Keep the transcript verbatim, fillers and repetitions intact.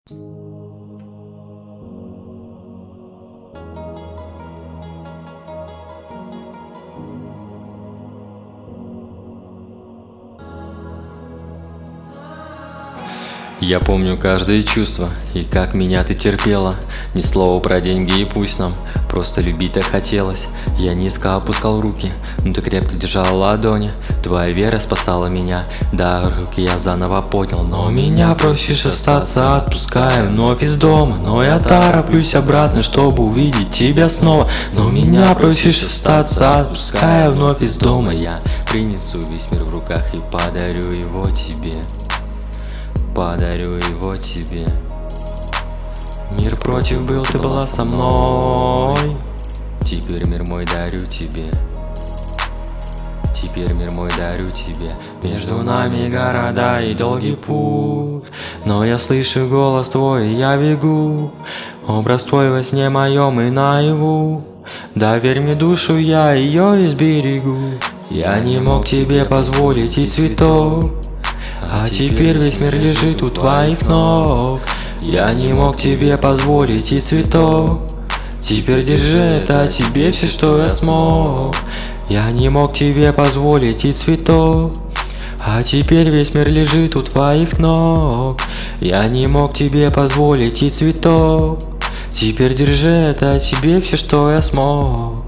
Я помню каждое чувство, и как меня ты терпела. Ни слова про деньги, и пусть нам просто любить так хотелось. Я низко опускал руки, но ты крепко держала ладони. Твоя вера спасала меня, да, руки я заново поднял. Но меня просишь остаться, отпуская вновь из дома. Но я тороплюсь обратно, чтобы увидеть тебя снова. Но меня просишь остаться, отпуская вновь из дома. Я принесу весь мир в руках и подарю его тебе. Подарю его тебе. Мир против был, ты была со мной. Теперь мир мой дарю тебе. Теперь мир мой дарю тебе. Между нами города и долгий путь, но я слышу голос твой, и я бегу. Образ твой во сне моем и наяву. Доверь мне душу, я ее изберегу. Я не мог тебе позволить и цветок, а теперь весь мир лежит у твоих ног. Я не мог тебе позволить и цветок, теперь держи это тебе все, что я смог. Я не мог тебе позволить и цветок, а теперь весь мир лежит у твоих ног. Я не мог тебе позволить и цветок, теперь держи это тебе все, что я смог.